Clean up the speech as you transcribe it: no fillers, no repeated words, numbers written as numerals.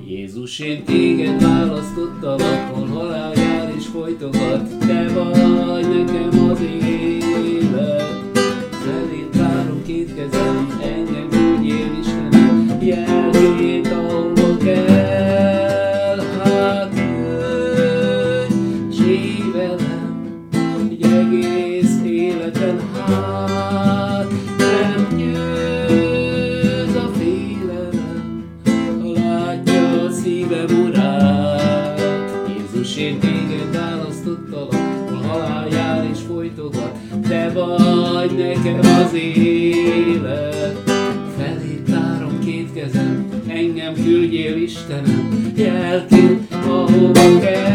Jézus, én téged választottalak, hol halál jár és folytogat, te vagy nekem az élet. Feléd tárom két kezem, engem küldjél Istenem, jelzét ahova kell. Hát jöjj, s élj velem egy egész életen, hát nem győz a félelem, ha látja a szívem urát. Jézus, én téged választottalak, hol halál jár és folytogat, te vagy nekem az élet. Feléd tárom két kezem, engem küldjél Istenem, jelként ahova kell.